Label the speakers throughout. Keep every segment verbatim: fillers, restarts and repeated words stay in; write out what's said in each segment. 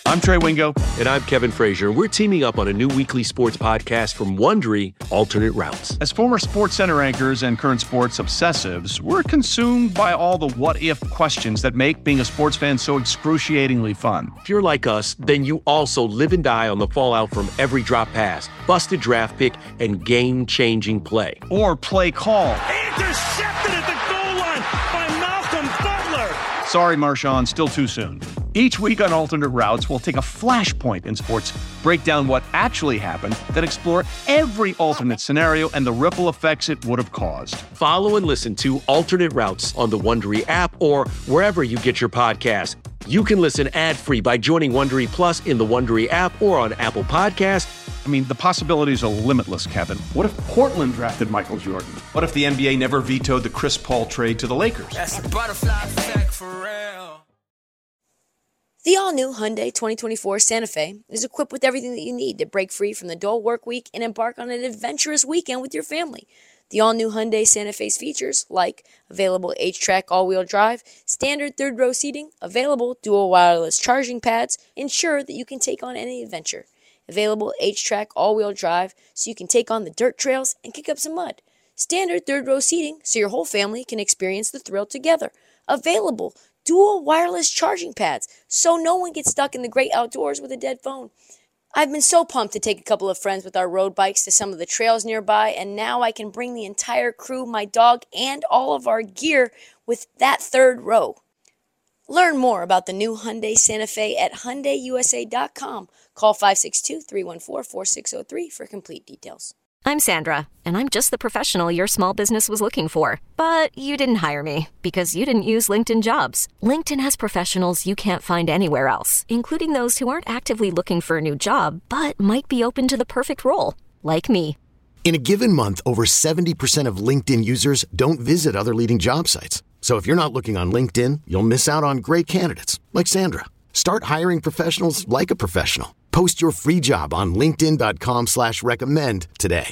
Speaker 1: I'm Trey Wingo.
Speaker 2: And I'm Kevin Frazier. We're teaming up on a new weekly sports podcast from Wondery, Alternate Routes.
Speaker 1: As former Sports Center anchors and current sports obsessives, we're consumed by all the what-if questions that make being a sports fan so excruciatingly fun.
Speaker 2: If you're like us, then you also live and die on the fallout from every drop pass, busted draft pick, and game-changing play.
Speaker 1: Or play call.
Speaker 3: Intercepted at the goal line by Malcolm Butler.
Speaker 1: Sorry, Marshawn, still too soon. Each week on Alternate Routes, we'll take a flashpoint in sports, break down what actually happened, then explore every alternate scenario and the ripple effects it would have caused.
Speaker 2: Follow and listen to Alternate Routes on the Wondery app or wherever you get your podcasts. You can listen ad-free by joining Wondery Plus in the Wondery app or on Apple Podcasts.
Speaker 1: I mean, the possibilities are limitless, Kevin. What if Portland drafted Michael Jordan? What if the N B A never vetoed the Chris Paul trade to the Lakers?
Speaker 4: That's a butterfly effect for real.
Speaker 5: The all-new Hyundai twenty twenty-four Santa Fe is equipped with everything that you need to break free from the dull work week and embark on an adventurous weekend with your family. The all-new Hyundai Santa Fe's features, like available H-Track all-wheel drive, standard third-row seating, available dual wireless charging pads, ensure that you can take on any adventure. Available H-Track all-wheel drive so you can take on the dirt trails and kick up some mud. Standard third-row seating so your whole family can experience the thrill together. Available dual wireless charging pads so no one gets stuck in the great outdoors with a dead phone. I've been so pumped to take a couple of friends with our road bikes to some of the trails nearby, and now I can bring the entire crew, my dog, and all of our gear with that third row. Learn more about the new Hyundai Santa Fe at Hyundai U S A dot com. Call five six two, three one four, four six zero three for complete details.
Speaker 6: I'm Sandra, and I'm just the professional your small business was looking for. But you didn't hire me because you didn't use LinkedIn Jobs. LinkedIn has professionals you can't find anywhere else, including those who aren't actively looking for a new job, but might be open to the perfect role, like me.
Speaker 7: In a given month, over seventy percent of LinkedIn users don't visit other leading job sites. So if you're not looking on LinkedIn, you'll miss out on great candidates like Sandra. Start hiring professionals like a professional. Post your free job on linkedin dot com slash recommend today.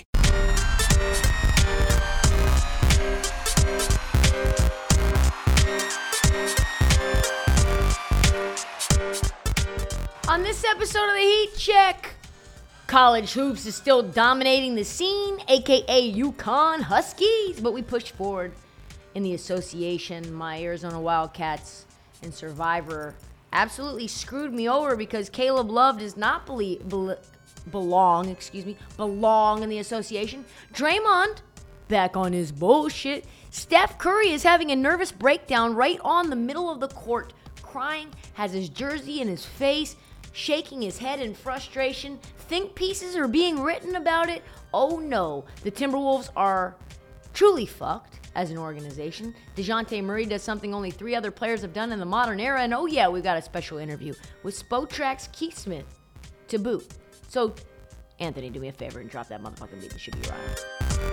Speaker 8: On this episode of the Heat Check, college hoops is still dominating the scene, aka UConn Huskies, but we pushed forward in the association. My Arizona Wildcats and Survivor absolutely screwed me over because Caleb Love does not believe, be, belong, excuse me, belong in the association. Draymond, back on his bullshit. Steph Curry is having a nervous breakdown right on the middle of the court, crying, has his jersey in his face, shaking his head in frustration. Think pieces are being written about it. Oh no, the Timberwolves are truly fucked as an organization. DeJounte Murray does something only three other players have done in the modern era. And oh yeah, we've got a special interview with Spotrac's Keith Smith to boot. So, Anthony, do me a favor and drop that motherfucking beat. This should be right.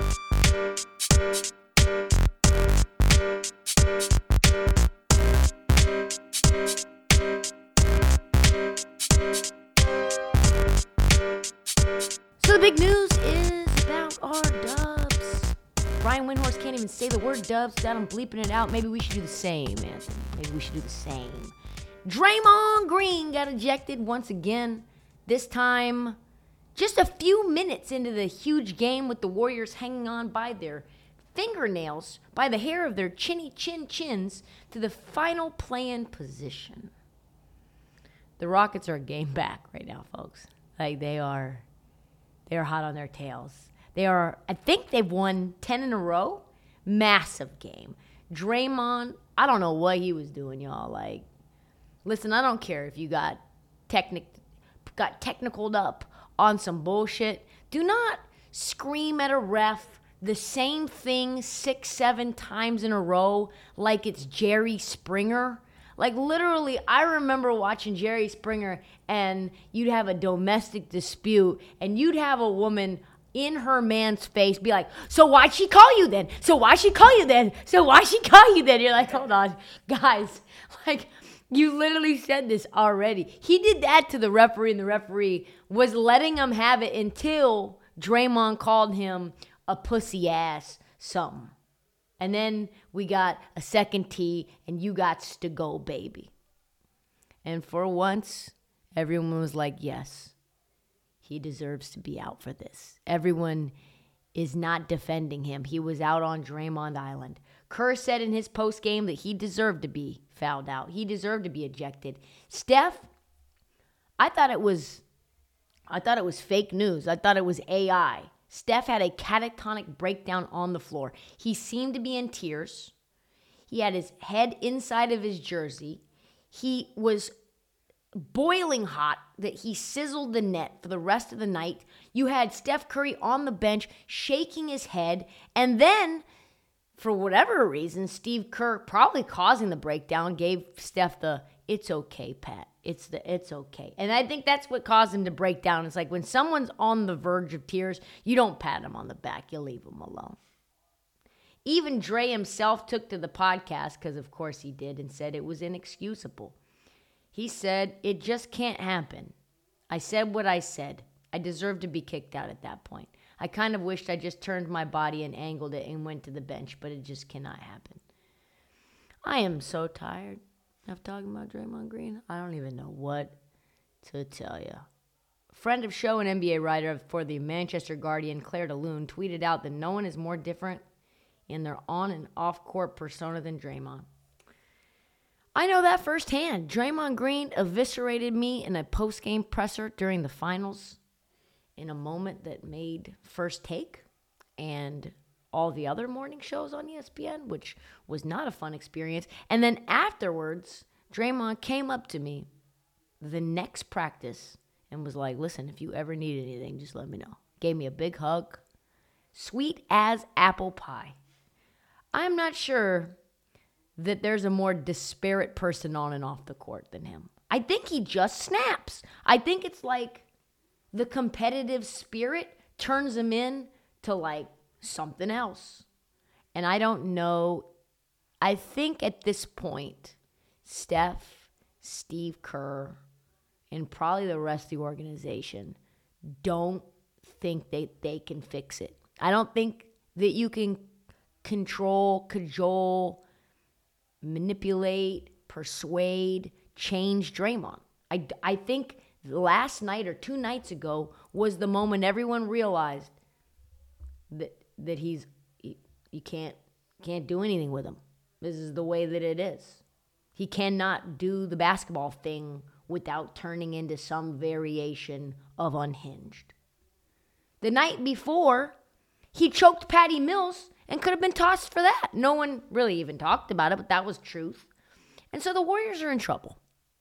Speaker 8: So the big news is about our Dubs. Brian Windhorst can't even say the word Dubs without him bleeping it out. Maybe we should do the same, Anthony. Maybe we should do the same. Draymond Green got ejected once again. This time, just a few minutes into the huge game with the Warriors hanging on by their fingernails, by the hair of their chinny chin chins, to the final play-in position. The Rockets are a game back right now, folks. Like, they are, they are hot on their tails. They are, I think they've won ten in a row. Massive game. Draymond, I don't know what he was doing, y'all. Like, listen, I don't care if you got technic, got technicaled up on some bullshit. Do not scream at a ref the same thing six, seven times in a row like it's Jerry Springer. Like, literally, I remember watching Jerry Springer, and you'd have a domestic dispute, and you'd have a woman in her man's face be like, so why'd she call you then? So why'd she call you then? So why'd she call you then? You're like, hold on, guys. Like, you literally said this already. He did that to the referee, and the referee was letting him have it until Draymond called him a pussy ass something. And then we got a second tee, and you got to go, baby. And for once everyone was like, yes, he deserves to be out for this. Everyone is not defending him. He was out on Draymond Island. Kerr said in his postgame that he deserved to be fouled out. He deserved to be ejected. Steph, I thought it was, I thought it was fake news. I thought it was A I. Steph had a catatonic breakdown on the floor. He seemed to be in tears. He had his head inside of his jersey. He was boiling hot that he sizzled the net for the rest of the night. You had Steph Curry on the bench shaking his head. And then, for whatever reason, Steve Kerr, probably causing the breakdown, gave Steph the, it's okay, Pat. It's the, it's okay. And I think that's what caused him to break down. It's like when someone's on the verge of tears, you don't pat him on the back. You leave him alone. Even Dre himself took to the podcast, because of course he did, and said it was inexcusable. He said, it just can't happen. I said what I said. I deserved to be kicked out at that point. I kind of wished I just turned my body and angled it and went to the bench, but it just cannot happen. I am so tired of talking about Draymond Green. I don't even know what to tell you. Friend of show and N B A writer for the Manchester Guardian, Claire DeLune, tweeted out that no one is more different in their on and off court persona than Draymond. I know that firsthand. Draymond Green eviscerated me in a post-game presser during the finals in a moment that made First Take and all the other morning shows on E S P N, which was not a fun experience. And then afterwards, Draymond came up to me the next practice and was like, listen, if you ever need anything, just let me know. Gave me a big hug. Sweet as apple pie. I'm not sure that there's a more disparate person on and off the court than him. I think he just snaps. I think it's like the competitive spirit turns him in to like something else. And I don't know. I think at this point, Steph, Steve Kerr, and probably the rest of the organization don't think they, they can fix it. I don't think that you can control, cajole, manipulate, persuade, change Draymond. I, I think last night or two nights ago was the moment everyone realized that that he's he, you can't can't do anything with him. This is the way that it is. He cannot do the basketball thing without turning into some variation of unhinged. The night before, he choked Patty Mills and could have been tossed for that. No one really even talked about it, but that was truth. And so the Warriors are in trouble.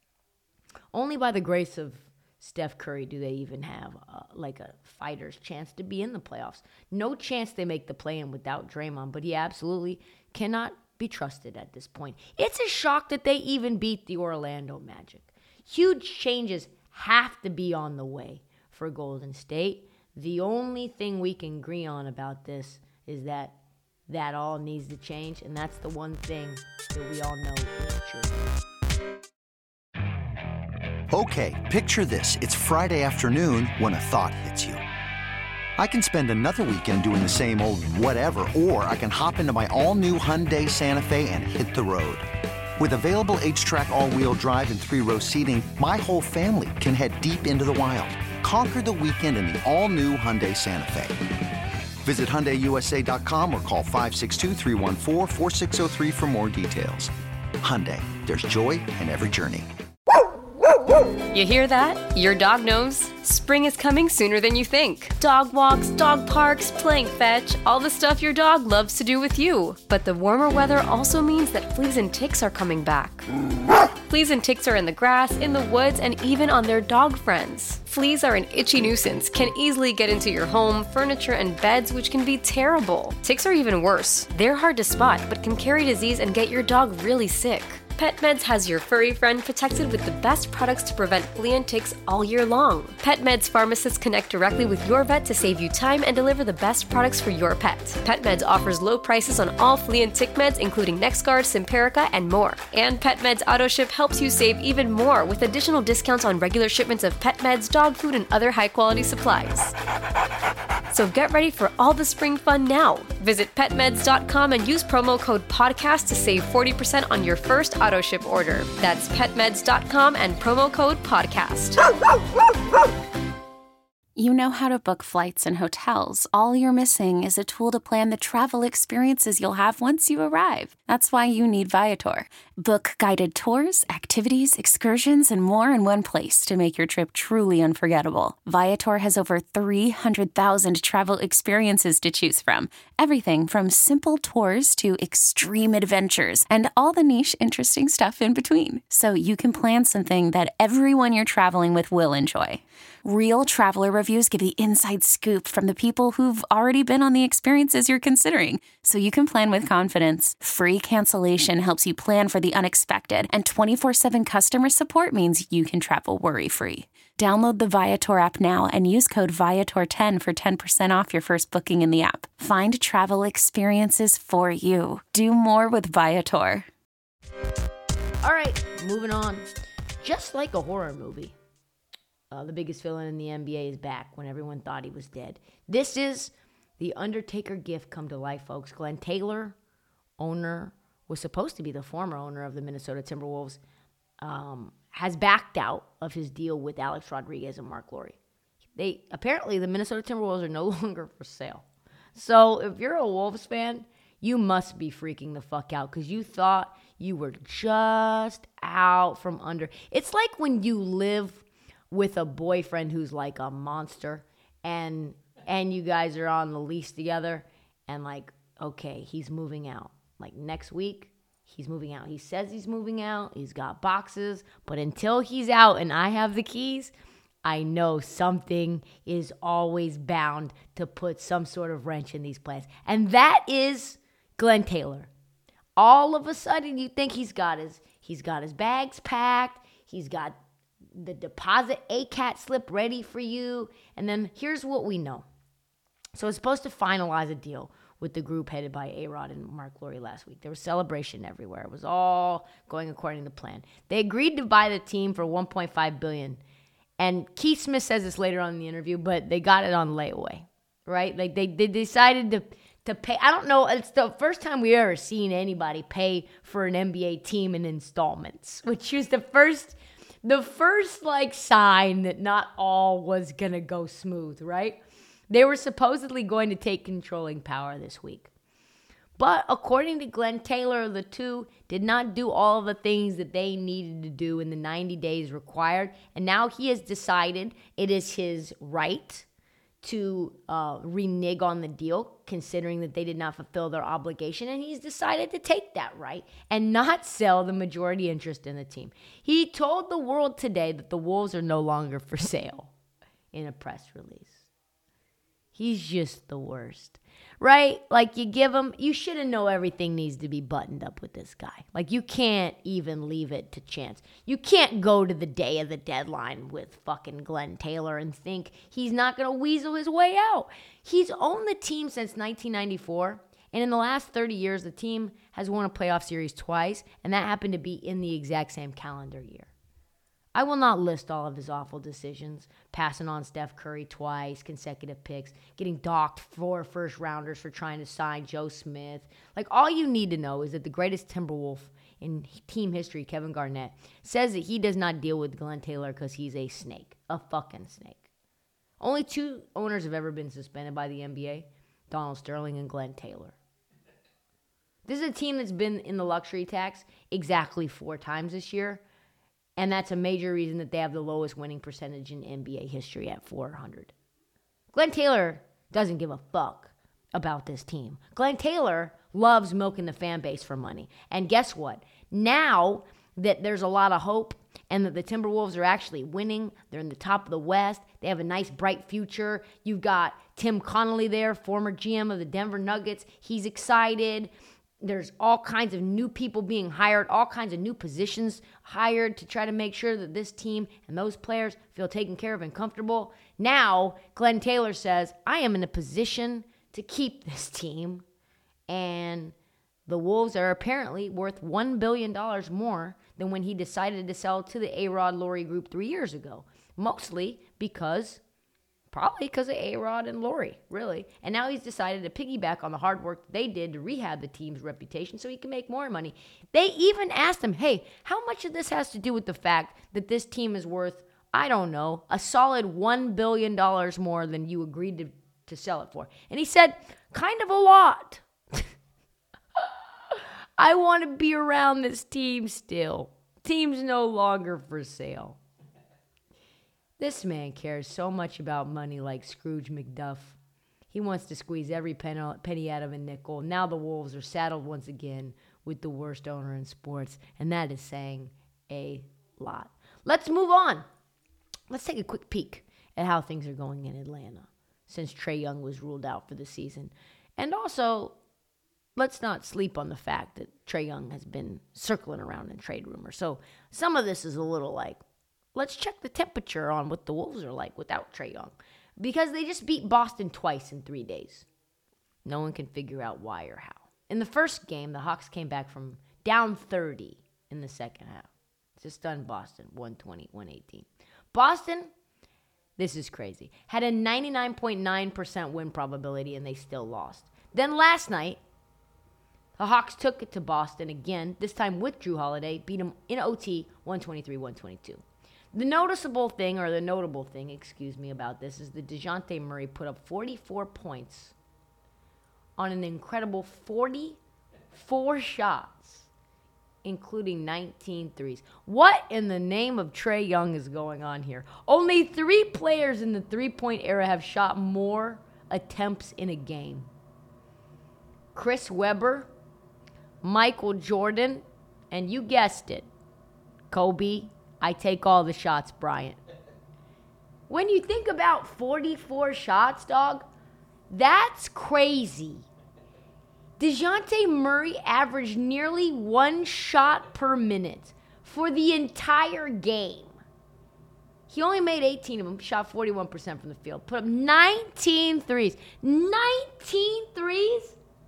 Speaker 8: Only by the grace of Steph Curry do they even have uh, like a fighter's chance to be in the playoffs. No chance they make the play-in without Draymond, but he absolutely cannot be trusted at this point. It's a shock that they even beat the Orlando Magic. Huge changes have to be on the way for Golden State. The only thing we can agree on about this is that that all needs to change, and that's the one thing that we all know is true.
Speaker 9: Okay, picture this. It's Friday afternoon when a thought hits you. I can spend another weekend doing the same old whatever, or I can hop into my all-new Hyundai Santa Fe and hit the road. With available H-Track all-wheel drive and three-row seating, my whole family can head deep into the wild. Conquer the weekend in the all-new Hyundai Santa Fe. Visit Hyundai U S A dot com or call five six two, three one four, four six zero three for more details. Hyundai, there's joy in every journey.
Speaker 10: You hear that? Your dog knows spring is coming sooner than you think. Dog walks, dog parks, playing fetch, all the stuff your dog loves to do with you. But the warmer weather also means that fleas and ticks are coming back. Fleas and ticks are in the grass, in the woods, and even on their dog friends. Fleas are an itchy nuisance, can easily get into your home, furniture, and beds, which can be terrible. Ticks are even worse. They're hard to spot, but can carry disease and get your dog really sick. PetMeds has your furry friend protected with the best products to prevent flea and ticks all year long. PetMeds pharmacists connect directly with your vet to save you time and deliver the best products for your pet. PetMeds offers low prices on all flea and tick meds, including NexGard, Simparica, and more. And PetMeds AutoShip helps you save even more with additional discounts on regular shipments of pet meds, dog food, and other high-quality supplies. So get ready for all the spring fun now. Visit pet meds dot com and use promo code podcast to save forty percent on your first auto ship order. That's pet meds dot com and promo code podcast.
Speaker 11: You know how to book flights and hotels. All you're missing is a tool to plan the travel experiences you'll have once you arrive. That's why you need Viator. Book guided tours, activities, excursions, and more in one place to make your trip truly unforgettable. Viator has over three hundred thousand travel experiences to choose from. Everything from simple tours to extreme adventures and all the niche, interesting stuff in between. So you can plan something that everyone you're traveling with will enjoy. Real traveler reviews give the inside scoop from the people who've already been on the experiences you're considering, so you can plan with confidence. Free cancellation helps you plan for the unexpected, and twenty-four seven customer support means you can travel worry-free. Download the Viator app now and use code Viator ten for ten percent off your first booking in the app. Find travel experiences for you. Do more with Viator.
Speaker 8: All right, moving on. Just like a horror movie, Uh, the biggest villain in the N B A is back when everyone thought he was dead. This is the Undertaker gift come to life, folks. Glenn Taylor, owner, was supposed to be the former owner of the Minnesota Timberwolves, um, has backed out of his deal with Alex Rodriguez and Mark Lowry. They apparently, the Minnesota Timberwolves are no longer for sale. So if you're a Wolves fan, you must be freaking the fuck out because you thought you were just out from under. It's like when you live with a boyfriend who's like a monster and and you guys are on the lease together and like, okay, he's moving out. Like next week, he's moving out. He says he's moving out. He's got boxes. But until he's out and I have the keys, I know something is always bound to put some sort of wrench in these plans. And that is Glenn Taylor. All of a sudden, you think he's got his he's got his bags packed. He's got the deposit A C A T slip ready for you. And then here's what we know. So it's supposed to finalize a deal with the group headed by A-Rod and Mark Lowry last week. There was celebration everywhere. It was all going according to plan. They agreed to buy the team for one point five billion dollars. And Keith Smith says this later on in the interview, but they got it on layaway, right? Like they, they decided to, to pay. I don't know. It's the first time we ever seen anybody pay for an N B A team in installments, which was the first... The first, like, sign that not all was going to go smooth, right? They were supposedly going to take controlling power this week. But according to Glenn Taylor, the two did not do all the things that they needed to do in the ninety days required. And now he has decided it is his right to uh, renege on the deal, considering that they did not fulfill their obligation. And he's decided to take that right and not sell the majority interest in the team. He told the world today that the Wolves are no longer for sale in a press release. He's just the worst, right? Like you give him, you should have known everything needs to be buttoned up with this guy. Like you can't even leave it to chance. You can't go to the day of the deadline with fucking Glenn Taylor and think he's not going to weasel his way out. He's owned the team since nineteen ninety-four. And in the last thirty years, the team has won a playoff series twice. And that happened to be in the exact same calendar year. I will not list all of his awful decisions, passing on Steph Curry twice, consecutive picks, getting docked four first rounders for trying to sign Joe Smith. Like, all you need to know is that the greatest Timberwolf in team history, Kevin Garnett, says that he does not deal with Glenn Taylor because he's a snake, a fucking snake. Only two owners have ever been suspended by the N B A, Donald Sterling and Glenn Taylor. This is a team that's been in the luxury tax exactly four times this year. And that's a major reason that they have the lowest winning percentage in N B A history at four hundred. Glenn Taylor doesn't give a fuck about this team. Glenn Taylor loves milking the fan base for money. And guess what? Now that there's a lot of hope and that the Timberwolves are actually winning, they're in the top of the West, they have a nice bright future. You've got Tim Connolly there, former G M of the Denver Nuggets. He's excited. There's all kinds of new people being hired, all kinds of new positions hired to try to make sure that this team and those players feel taken care of and comfortable. Now, Glenn Taylor says, I am in a position to keep this team. And the Wolves are apparently worth one billion dollars more than when he decided to sell to the A-Rod Lowry Group three years ago. Mostly because Probably because of A-Rod and Lori, really. And now he's decided to piggyback on the hard work they did to rehab the team's reputation so he can make more money. They even asked him, hey, how much of this has to do with the fact that this team is worth, I don't know, a solid one billion dollars more than you agreed to, to sell it for? And he said, kind of a lot. I want to be around this team still. Team's no longer for sale. This man cares so much about money like Scrooge McDuck. He wants to squeeze every penny out of a nickel. Now the Wolves are saddled once again with the worst owner in sports, and that is saying a lot. Let's move on. Let's take a quick peek at how things are going in Atlanta since Trae Young was ruled out for the season. And also, let's not sleep on the fact that Trae Young has been circling around in trade rumors. So some of this is a little like, let's check the temperature on what the Wolves are like without Trae Young. Because they just beat Boston twice in three days. No one can figure out why or how. In the first game, the Hawks came back from down thirty in the second half. Just stunned Boston, one twenty, one eighteen. Boston, this is crazy, had a ninety-nine point nine percent win probability and they still lost. Then last night, the Hawks took it to Boston again, this time with Jrue Holiday, beat them in O T, one twenty-three, one twenty-two. The noticeable thing, or the notable thing, excuse me, about this is that DeJounte Murray put up forty-four points on an incredible forty-four shots, including nineteen threes. What in the name of Trae Young is going on here? Only three players in the three-point era have shot more attempts in a game. Chris Webber, Michael Jordan, and you guessed it, Kobe. I take all the shots, Bryant. When you think about forty-four shots, dog, that's crazy. DeJounte Murray averaged nearly one shot per minute for the entire game. He only made eighteen of them, shot forty-one percent from the field, put up nineteen threes. nineteen threes?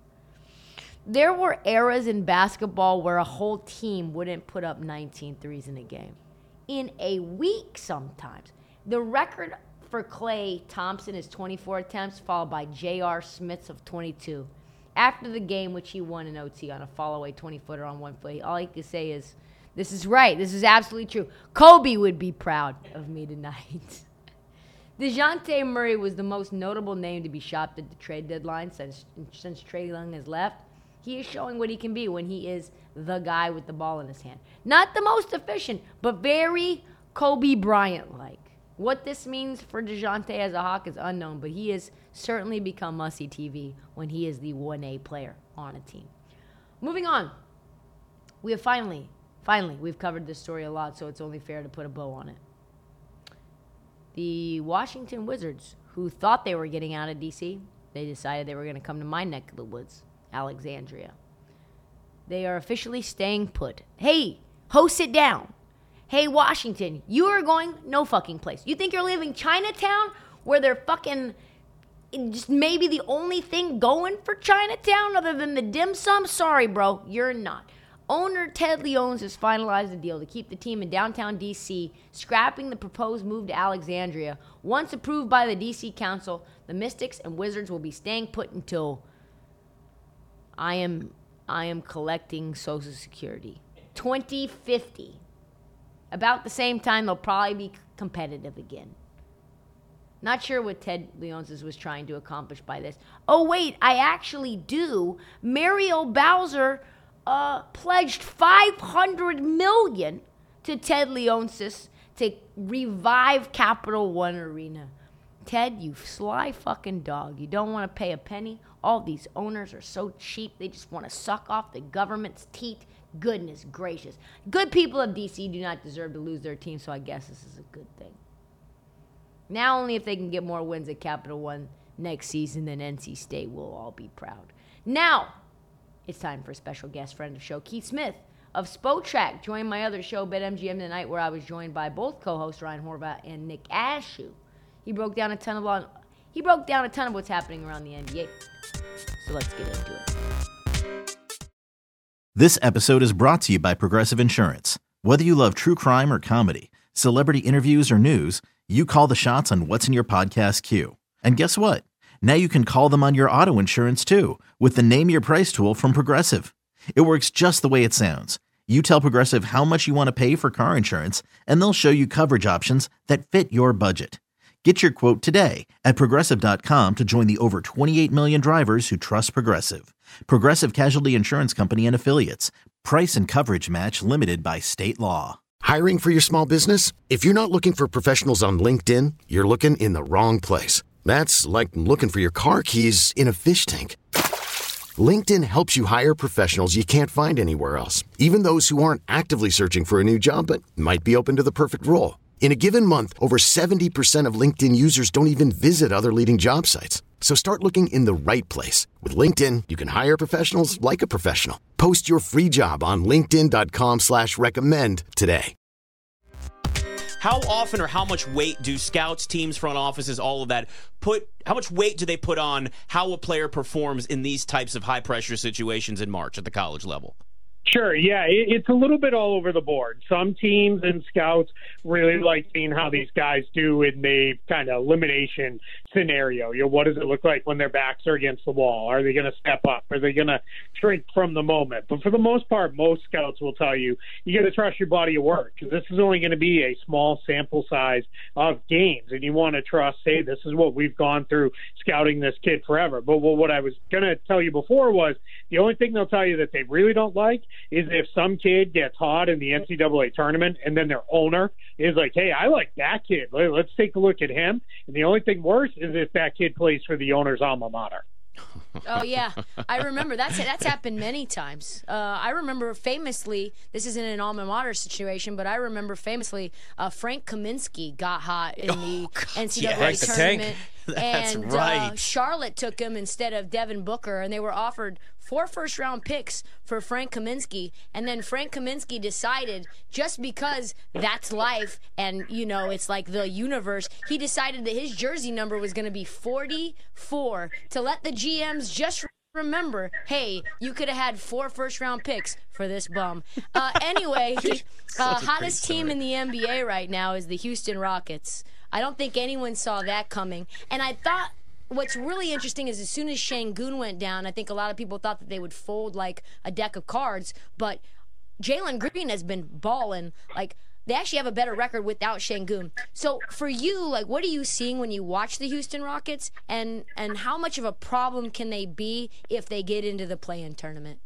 Speaker 8: There were eras in basketball where a whole team wouldn't put up nineteen threes in a game. In a week sometimes. The record for Klay Thompson is twenty-four attempts, followed by J R. Smith's of twenty-two. After the game, which he won in O T on a fall-away twenty-footer on one foot, all he could say is, this is right, this is absolutely true. Kobe would be proud of me tonight. DeJounte Murray was the most notable name to be shopped at the trade deadline since, since Trae Young has left. He is showing what he can be when he is the guy with the ball in his hand. Not the most efficient, but very Kobe Bryant-like. What this means for DeJounte as a Hawk is unknown, but he has certainly become must-see T V when he is the one A player on a team. Moving on. We have finally, finally, we've covered this story a lot, so it's only fair to put a bow on it. The Washington Wizards, who thought they were getting out of D C, they decided they were going to come to my neck of the woods, Alexandria. They are officially staying put. Hey, ho, sit down. Hey, Washington, you are going no fucking place. You think you're leaving Chinatown, where they're fucking just maybe the only thing going for Chinatown other than the dim sum? Sorry, bro, you're not. Owner Ted Leonsis has finalized a deal to keep the team in downtown D C, scrapping the proposed move to Alexandria. Once approved by the D C Council, the Mystics and Wizards will be staying put until I am I am collecting Social Security. twenty fifty. About the same time, they'll probably be competitive again. Not sure what Ted Leonsis was trying to accomplish by this. Oh, wait, I actually do. Mario Bowser uh, pledged five hundred million dollars to Ted Leonsis to revive Capital One Arena. Ted, you sly fucking dog. You don't want to pay a penny. All these owners are so cheap. They just want to suck off the government's teeth. Goodness gracious. Good people of D C do not deserve to lose their team, so I guess this is a good thing. Now only if they can get more wins at Capital One next season, then N C State will all be proud. Now, it's time for a special guest friend of the show, Keith Smith of Spotrac. Joined my other show, BetMGM Tonight, where I was joined by both co-hosts Ryan Horvath and Nick Ashew. He broke down a ton of he broke down a ton of what's happening around the N B A. So let's get into it.
Speaker 12: This episode is brought to you by Progressive Insurance. Whether you love true crime or comedy, Celebrity interviews or news, you call the shots on what's in your podcast queue. And guess what? Now you can call them on your auto insurance too with the Name Your Price tool from Progressive. It works just the way it sounds. You tell Progressive how much you want to pay for car insurance, and they'll show you coverage options that fit your budget. Get your quote today at Progressive dot com to join the over twenty-eight million drivers who trust Progressive. Progressive Casualty Insurance Company and Affiliates. Price and coverage match limited by state law.
Speaker 7: Hiring for your small business? If you're not looking for professionals on LinkedIn, you're looking in the wrong place. That's like looking for your car keys in a fish tank. LinkedIn helps you hire professionals you can't find anywhere else, even those who aren't actively searching for a new job but might be open to the perfect role. In a given month, over seventy percent of LinkedIn users don't even visit other leading job sites. So start looking in the right place. With LinkedIn, you can hire professionals like a professional. Post your free job on linkedin dot com slash recommend today.
Speaker 13: How often or how much weight do scouts, teams, front offices, all of that put, how much weight do they put on how a player performs in these types of high-pressure situations in March at the college level?
Speaker 14: Sure, yeah, it's a little bit all over the board. Some teams and scouts really like seeing how these guys do in the kind of elimination scenario. You know, what does it look like when their backs are against the wall? Are they going to step up? Are they going to shrink from the moment? But for the most part, most scouts will tell you, you got to trust your body of work, because this is only going to be a small sample size of games, and you want to trust, hey, this is what we've gone through scouting this kid forever. But what I was going to tell you before was the only thing they'll tell you that they really don't like is if some kid gets hot in the N C double A tournament and then their owner is like, hey, I like that kid. Let's take a look at him. And the only thing worse is if that kid plays for the owner's alma mater.
Speaker 8: Oh, yeah. I remember. That's that's happened many times. Uh, I remember famously, this isn't an alma mater situation, but I remember famously uh, Frank Kaminsky got hot in the oh, N C double A
Speaker 13: yes.
Speaker 8: tournament.
Speaker 13: That's
Speaker 8: and
Speaker 13: right.
Speaker 8: uh, Charlotte took him instead of Devin Booker, and they were offered four first-round picks for Frank Kaminsky. And then Frank Kaminsky decided, just because that's life and, you know, it's like the universe, he decided that his jersey number was going to be forty-four to let the G Ms just remember, hey, you could have had four first-round picks for this bum. Uh, anyway, the uh, hottest team in the N B A right now is the Houston Rockets. I don't think anyone saw that coming. And I thought what's really interesting is as soon as Şengün went down, I think a lot of people thought that they would fold like a deck of cards. But Jalen Green has been balling. Like, they actually have a better record without Şengün. So for you, like, what are you seeing when you watch the Houston Rockets? And, and how much of a problem can they be if they get into the play-in tournament?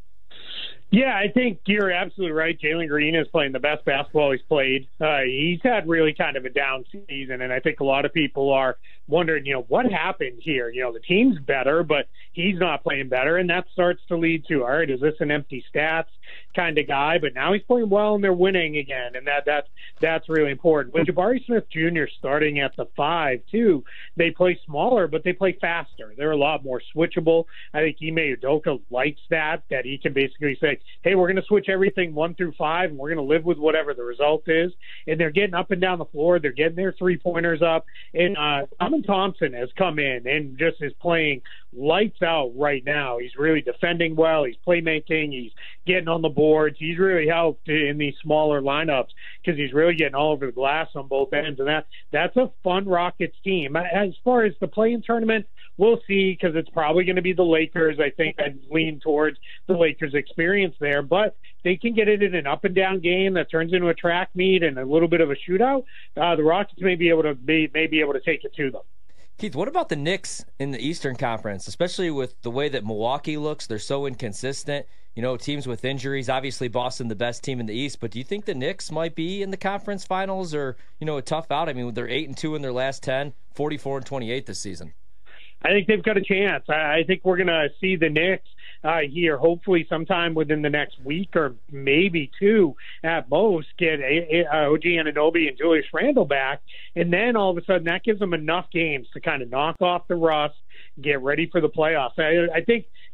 Speaker 14: Yeah, I think you're absolutely right. Jalen Green is playing the best basketball he's played. Uh, he's had really kind of a down season, and I think a lot of people are wondering, you know, what happened here? You know, the team's better, but he's not playing better, and that starts to lead to, all right, is this an empty stats kind of guy? But now he's playing well, and they're winning again, and that that's that's really important. With Jabari Smith Junior starting at the five, too, they play smaller, but they play faster. They're a lot more switchable. I think Ime Udoka likes that, that he can basically say, hey, we're going to switch everything one through five, and we're going to live with whatever the result is. And they're getting up and down the floor. They're getting their three-pointers up. And uh, Amen Thompson has come in and just is playing lights out right now. He's really defending well. He's playmaking. He's getting on the boards. He's really helped in these smaller lineups because he's really getting all over the glass on both ends. And that that's a fun Rockets team. As far as the play-in tournament, we'll see, because it's probably going to be the Lakers. I think I'd lean towards the Lakers' experience there. But they can get it in an up-and-down game that turns into a track meet and a little bit of a shootout. Uh, the Rockets may be able to be, may be able to take it to them.
Speaker 15: Keith, what about the Knicks in the Eastern Conference, especially with the way that Milwaukee looks? They're so inconsistent. You know, teams with injuries. Obviously, Boston, the best team in the East. But do you think the Knicks might be in the conference finals, or, you know, a tough out? I mean, they're eight and two in their last ten, forty-four and twenty-eight this season.
Speaker 14: I think they've got a chance. I think we're going to see the Knicks uh, here, hopefully sometime within the next week or maybe two at most, get a, a, O G Anunoby and Julius Randle back. And then all of a sudden that gives them enough games to kind of knock off the rust, get ready for the playoffs. I, I think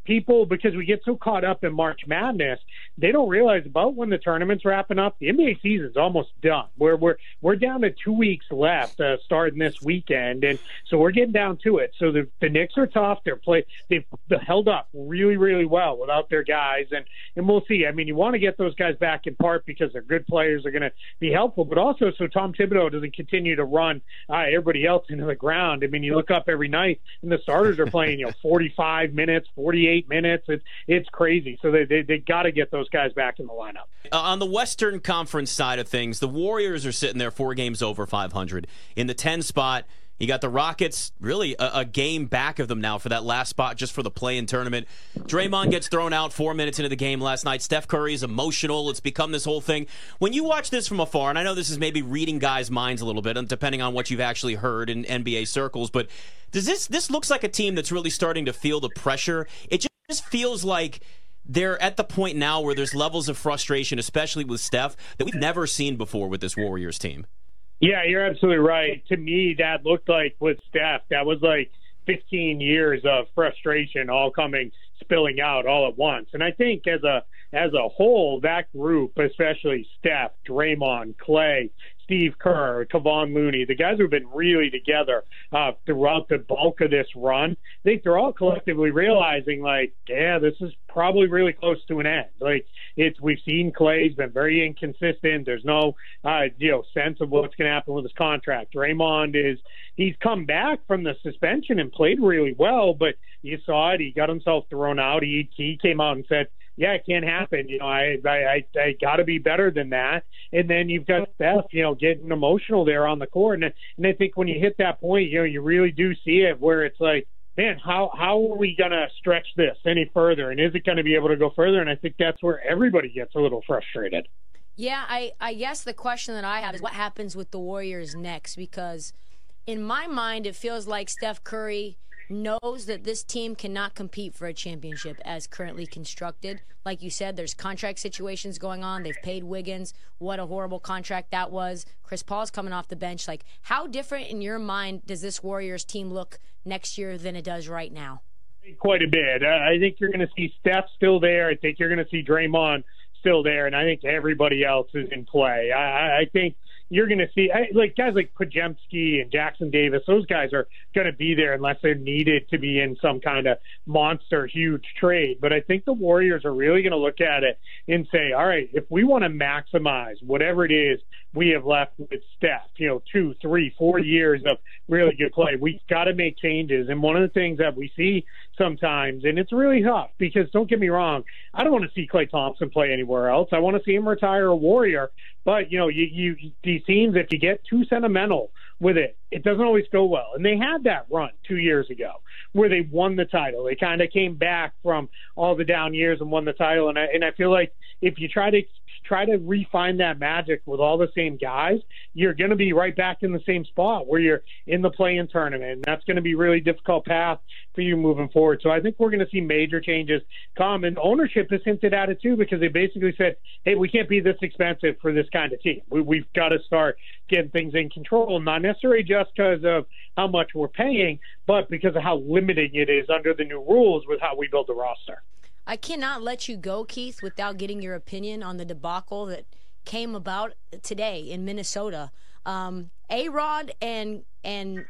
Speaker 14: people, because we get so caught up in March Madness, they don't realize about when the tournament's wrapping up, the N B A season's almost done. We're we're we're down to two weeks left, uh, starting this weekend, and so we're getting down to it. So the the Knicks are tough. They're play they've held up really really well without their guys, and and we'll see. I mean, you want to get those guys back in part because they're good players, they're going to be helpful, but also so Tom Thibodeau doesn't continue to run uh, everybody else into the ground. I mean, you look up every night and the starters are playing, you know, forty-five minutes, forty-eight minutes. It's it's crazy. So they they, they got to get those guys back in the lineup.
Speaker 13: Uh, on the Western Conference side of things, the Warriors are sitting there four games over five hundred. In the ten spot, you got the Rockets, really a, a game back of them now for that last spot just for the play-in tournament. Draymond gets thrown out four minutes into the game last night. Steph Curry is emotional. It's become this whole thing. When you watch this from afar, and I know this is maybe reading guys' minds a little bit, depending on what you've actually heard in N B A circles, but does this this looks like a team that's really starting to feel the pressure? It just feels like they're at the point now where there's levels of frustration, especially with Steph, that we've never seen before with this Warriors team.
Speaker 14: Yeah, you're absolutely right. To me, that looked like with Steph, that was like fifteen years of frustration all coming, spilling out all at once. And I think as a as a whole, that group, especially Steph, Draymond, Clay, Steve Kerr, Kevon Looney, the guys who've been really together uh, throughout the bulk of this run, I think they're all collectively realizing, like, yeah, this is probably really close to an end. Like, it's we've seen Clay's been very inconsistent. There's no, uh, you know, sense of what's going to happen with his contract. Draymond is he's come back from the suspension and played really well, but you saw it. He got himself thrown out. He he came out and said, yeah, it can't happen. You know, I I I, I got to be better than that. And then you've got Steph, you know, getting emotional there on the court. And and I think when you hit that point, you know, you really do see it where it's like, man, how how are we gonna stretch this any further? And is it going to be able to go further? And I think that's where everybody gets a little frustrated.
Speaker 8: Yeah, I I guess the question that I have is what happens with the Warriors next? Because in my mind, it feels like Steph Curry knows that this team cannot compete for a championship as currently constructed. Like you said, there's contract situations going on. They've paid Wiggins. What a horrible contract that was. Chris Paul's coming off the bench. Like, how different in your mind does this Warriors team look next year than it does right now?
Speaker 14: Quite a bit. I think you're going to see Steph still there. I think you're going to see Draymond still there, and I think everybody else is in play. I, I think you're going to see I, like guys like Podziemski and Jackson Davis. Those guys are going to be there unless they're needed to be in some kind of monster huge trade. But I think the Warriors are really going to look at it and say, all right, if we want to maximize whatever it is we have left with Steph, you know, two, three, four years of really good play, we've got to make changes. And one of the things that we see sometimes, and it's really tough because don't get me wrong, I don't want to see Klay Thompson play anywhere else. I want to see him retire a Warrior. But, you know, you, you these teams, if you get too sentimental with it, it doesn't always go well. And they had that run two years ago where they won the title. They kind of came back from all the down years and won the title. And I, and I feel like if you try to try to refine that magic with all the same guys, you're going to be right back in the same spot where you're in the play-in tournament. And that's going to be a really difficult path for you moving forward. So I think we're going to see major changes come. And ownership has hinted at it too, because they basically said, hey, we can't be this expensive for this kind of team. We, we've got to start getting things in control, not necessarily just because of how much we're paying, but because of how limiting it is under the new rules with how we build the roster.
Speaker 8: I cannot let you go, Keith, without getting your opinion on the debacle that came about today in Minnesota. Um, A-Rod and and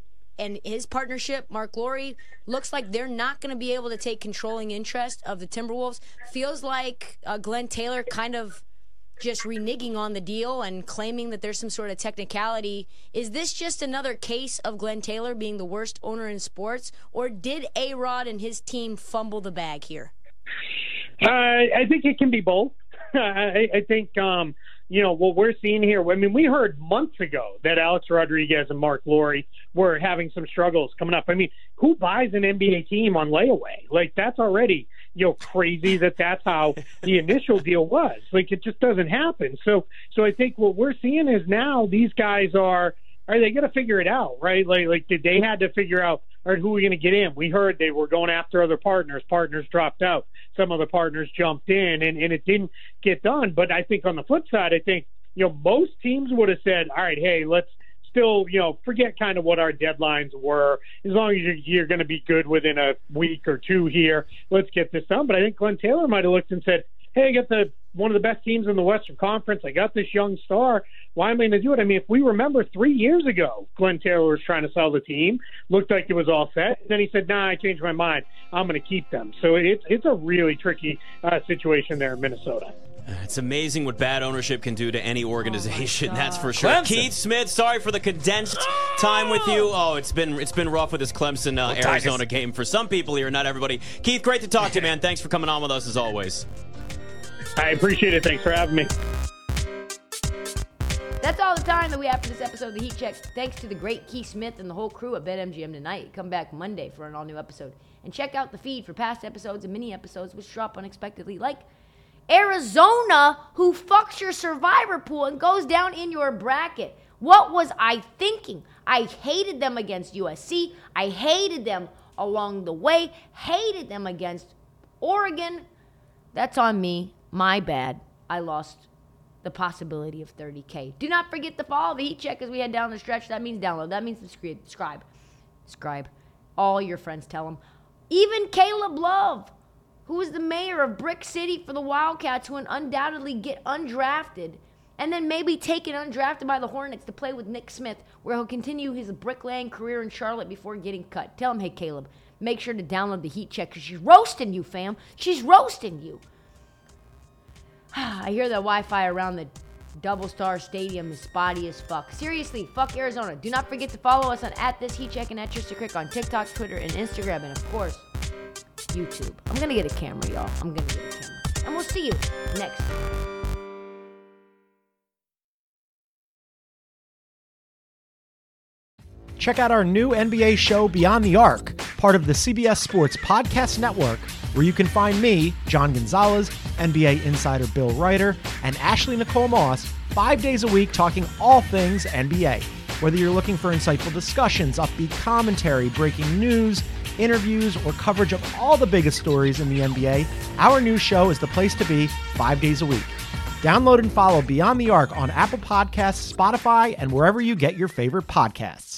Speaker 8: and his partnership, Mark Lowry, looks like they're not going to be able to take controlling interest of the Timberwolves. Feels like uh, Glenn Taylor kind of just reneging on the deal and claiming that there's some sort of technicality. Is this just another case of Glenn Taylor being the worst owner in sports, or did A-Rod and his team fumble the bag here?
Speaker 14: Uh, I think it can be both. I, I think, um, you know, what we're seeing here, I mean, we heard months ago that Alex Rodriguez and Mark Lowry were having some struggles coming up. I mean, who buys an N B A team on layaway? Like, that's already, you know, crazy that that's how the initial deal was. Like, it just doesn't happen. So, so I think what we're seeing is now these guys are, are they going to figure it out, right? Like, like did they had to figure out, all right, who are we going to get in? We heard they were going after other partners. Partners dropped out. Some other partners jumped in, and, and it didn't get done. But I think on the flip side, I think, you know, most teams would have said, all right, hey, let's still, you know, forget kind of what our deadlines were. As long as you're, you're going to be good within a week or two here, let's get this done. But I think Glenn Taylor might have looked and said, hey, I got the one of the best teams in the Western Conference. I got this young star. Why am I going to do it? I mean, if we remember three years ago, Glenn Taylor was trying to sell the team, looked like it was all set. Then he said, nah, I changed my mind. I'm going to keep them. So it's, it's a really tricky uh, situation there in Minnesota.
Speaker 13: It's amazing what bad ownership can do to any organization. Oh that's for sure.
Speaker 15: Clemson.
Speaker 13: Keith Smith, sorry for the condensed time with you. Oh, it's been it's been rough with this Clemson uh, well, Arizona game for some people here, not everybody. Keith, great to talk to you, man. Thanks for coming on with us as always.
Speaker 14: I appreciate it. Thanks for having me.
Speaker 8: That's all the time that we have for this episode of the Heat Check. Thanks to the great Keith Smith and the whole crew at BetMGM tonight. Come back Monday for an all-new episode. And check out the feed for past episodes and mini episodes which drop unexpectedly, like Arizona, who fucks your survivor pool and goes down in your bracket. What was I thinking? I hated them against U S C. I hated them along the way. Hated them against Oregon. That's on me. My bad. I lost the possibility of thirty K. Do not forget to follow the Heat Check as we head down the stretch. That means download. That means subscribe. Subscribe. Subscribe. All your friends tell them. Even Caleb Love, who is the mayor of Brick City for the Wildcats, who will undoubtedly get undrafted and then maybe taken undrafted by the Hornets to play with Nick Smith, where he'll continue his bricklaying career in Charlotte before getting cut. Tell him, hey, Caleb, make sure to download the Heat Check because she's roasting you, fam. She's roasting you. I hear the Wi-Fi around the Double Star Stadium is spotty as fuck. Seriously, fuck Arizona. Do not forget to follow us on at this Heat Check and at Tristan Crick on TikTok, Twitter, and Instagram, and of course, YouTube. I'm gonna get a camera, y'all. I'm gonna get a camera. And we'll see you next time.
Speaker 16: Check out our new N B A show, Beyond the Arc, part of the C B S Sports Podcast Network, where you can find me, John Gonzalez, N B A insider Bill Ryder, and Ashley Nicole Moss, five days a week talking all things N B A. Whether you're looking for insightful discussions, upbeat commentary, breaking news, interviews, or coverage of all the biggest stories in the N B A, our new show is the place to be five days a week. Download and follow Beyond the Arc on Apple Podcasts, Spotify, and wherever you get your favorite podcasts.